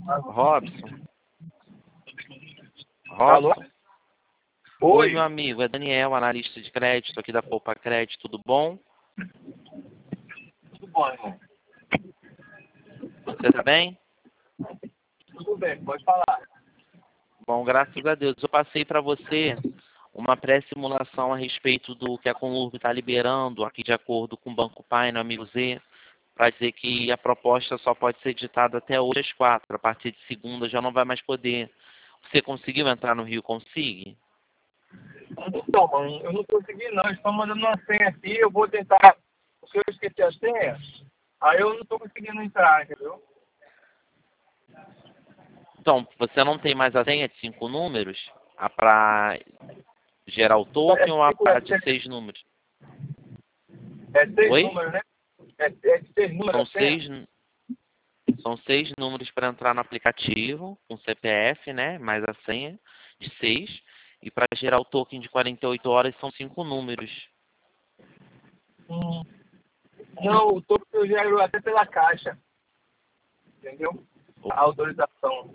Robson. Alô? Robson. Oi, meu amigo. É Daniel, analista de crédito aqui da Poupa Crédito. Tudo bom? Tudo bom, irmão. Você tá bem? Tudo bem, pode falar. Bom, graças a Deus. Eu passei para você uma pré-simulação a respeito do que a Conurb está liberando aqui de acordo com o Banco Pai, no amigo Z, para dizer que a proposta só pode ser editada até hoje às 4. A partir de segunda já não vai mais poder. Você conseguiu entrar no Rio Consigue? Então, mano, eu não consegui não. Eles estão mandando uma senha aqui, eu vou tentar. Porque eu esqueci a senha, aí eu não estou conseguindo entrar, entendeu? Então, você não tem mais a senha de 5 números? A para gerar o token ou a para de 6 números? É 6 Oi? números, né? É de 6 números a senha? São 6 números para entrar no aplicativo, com CPF, né? Mais a senha de 6. E para gerar o token de 48 horas são 5 números. Não, o token eu gero até pela caixa. Entendeu? A autorização.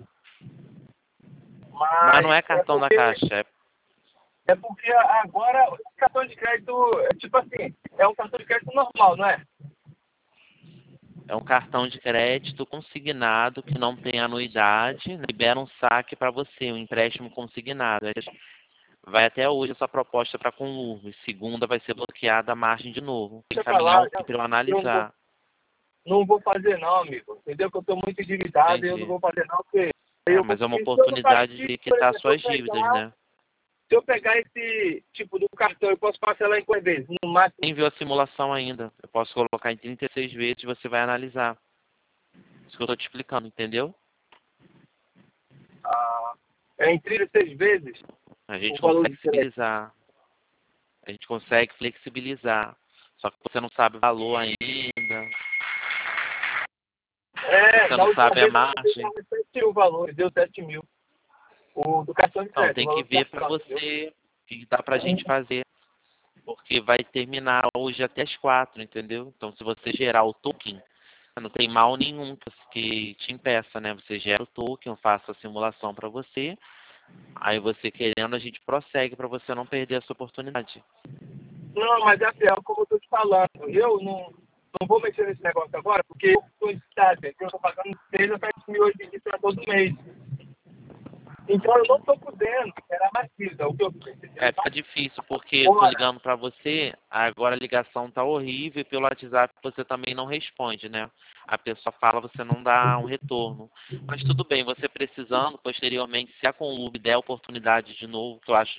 Mas não é cartão da Caixa. É porque agora o cartão de crédito, tipo assim, é um cartão de crédito normal, não é? É um cartão de crédito consignado que não tem anuidade, né? Libera um saque para você, um empréstimo consignado. Vai até hoje essa proposta para Conurb. Segunda vai ser bloqueada a margem de novo. Tem que Deixa eu caminhar falar, o para eu analisar. não vou fazer não, amigo. Entendeu? Que eu estou muito endividado e eu não Entendi. vou fazer não, porque Mas é uma se eu não fazer oportunidade de isso, por quitar exemplo, suas dívidas, né? se eu pegar esse tipo do cartão, eu posso parcelar em quantas vezes? No máximo. Nem viu a simulação ainda. Eu posso colocar em 36 vezes e você vai analisar. Isso que eu estou te explicando, entendeu? É em 36 vezes A o gente valor consegue de crédito. flexibilizar. A gente consegue flexibilizar. Só que você não sabe o valor ainda. Você Na não última sabe a vez eu margem. comprei 7 mil valores, deu 7 mil. O do cartão de Então, crédito. O tem que valor do ver para cartão, você o que dá para a gente fazer. Porque vai terminar hoje até as 4, entendeu? Então, se você gerar o token, não tem mal nenhum que te impeça, né? Você gera o token, eu faço a simulação para você. Aí você querendo, a gente prossegue para você não perder essa oportunidade. Não, mas é pior, como eu estou te falando. Eu não vou mexer nesse negócio agora, porque eu estou estado, eu estou pagando 6 a 7 mil hoje em dia todo mês. Então eu não estou podendo esperar mais isso. O que eu Fica difícil, porque eu tô ligando para você, agora a ligação tá horrível e pelo WhatsApp você também não responde, né? A pessoa fala, você não dá um retorno. Mas tudo bem, você precisando, posteriormente, se a Conlub der a oportunidade de novo, que eu acho